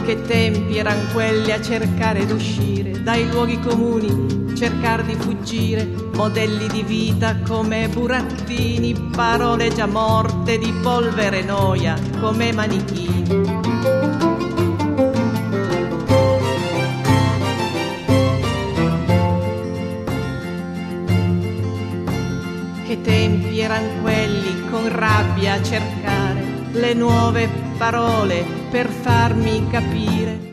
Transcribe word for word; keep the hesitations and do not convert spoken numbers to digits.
Che tempi eran quelli a cercare d'uscire dai luoghi comuni, cercare di fuggire, modelli di vita come burattini, parole già morte di polvere e noia come manichini. Che tempi eran quelli con rabbia a cercare le nuove parole per farmi capire